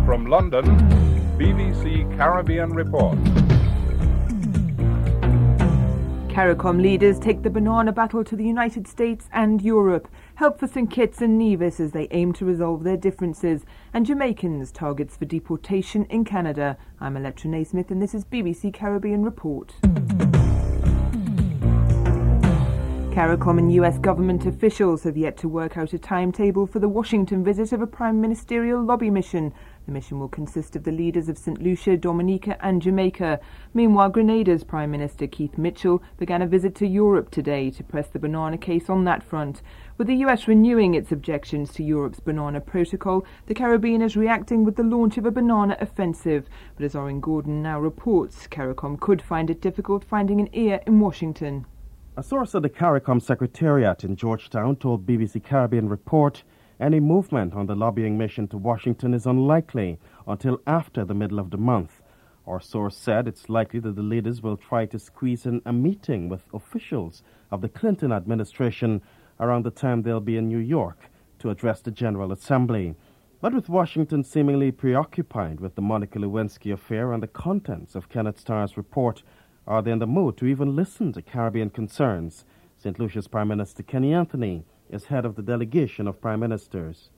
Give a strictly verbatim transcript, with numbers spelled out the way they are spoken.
From London, B B C Caribbean Report. CARICOM leaders take the banana battle to the United States and Europe. Help for Saint Kitts and Nevis as they aim to resolve their differences. And Jamaicans targets for deportation in Canada. I'm Electra Naismith and this is B B C Caribbean Report. CARICOM and U S government officials have yet to work out a timetable for the Washington visit of a prime ministerial lobby mission. The mission will consist of the leaders of Saint Lucia, Dominica and Jamaica. Meanwhile, Grenada's Prime Minister Keith Mitchell began a visit to Europe today to press the banana case on that front. With the U S renewing its objections to Europe's banana protocol, the Caribbean is reacting with the launch of a banana offensive. But as Oren Gordon now reports, CARICOM could find it difficult finding an ear in Washington. A source at the CARICOM Secretariat in Georgetown told B B C Caribbean Report any movement on the lobbying mission to Washington is unlikely until after the middle of the month. Our source said it's likely that the leaders will try to squeeze in a meeting with officials of the Clinton administration around the time they'll be in New York to address the General Assembly. But with Washington seemingly preoccupied with the Monica Lewinsky affair and the contents of Kenneth Starr's report, are they in the mood to even listen to Caribbean concerns? Saint Lucia's Prime Minister Kenny Anthony is head of the delegation of prime ministers.